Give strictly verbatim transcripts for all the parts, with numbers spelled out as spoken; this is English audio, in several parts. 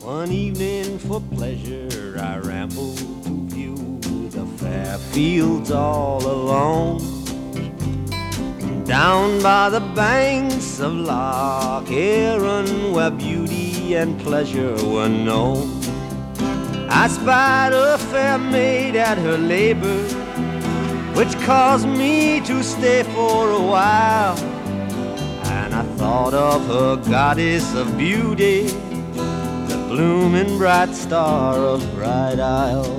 One evening for pleasure I rambled to view the fair fields all alone, down by the banks of Loch Erin, where beauty and pleasure were known. I spied a fair maid at her labor, which caused me to stay for a while. And I thought of her goddess of beauty, the blooming bright star of Bright Isle.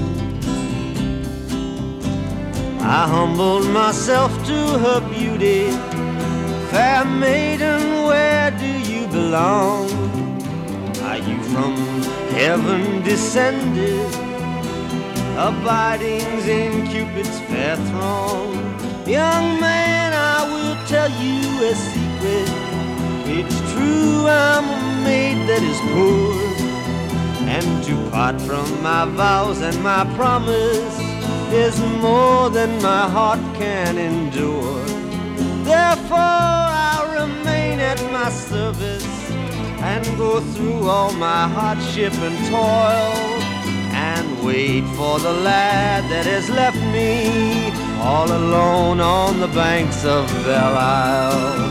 I humbled myself to her beauty. Fair maiden, where do you belong? Are you from heaven descended, abiding in Cupid's fair throng? Young man, I will tell you a secret. It's true, I'm a maid that is poor, and to part from my vows and my promise is more than my heart can endure. Therefore I'll remain at my service and go through all my hardship and toil, and wait for the lad that has left me all alone on the banks of Belle Isle.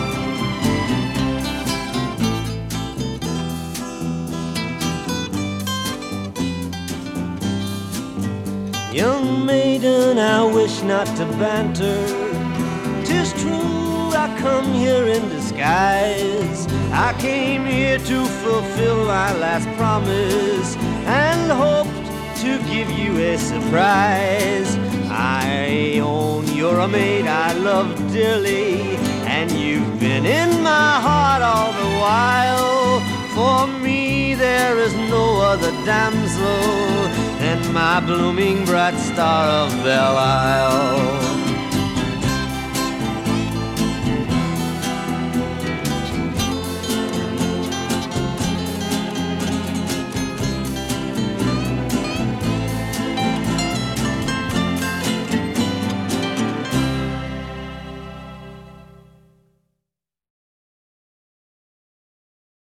Young maiden, I wish not to banter. 'Tis true, I come here in disguise. I came here to fulfill my last promise and hoped to give you a surprise. I own you're a maid I love dearly, and you've been in my heart all the while. For me there is no other damsel than my blooming bright star of Belle Isle.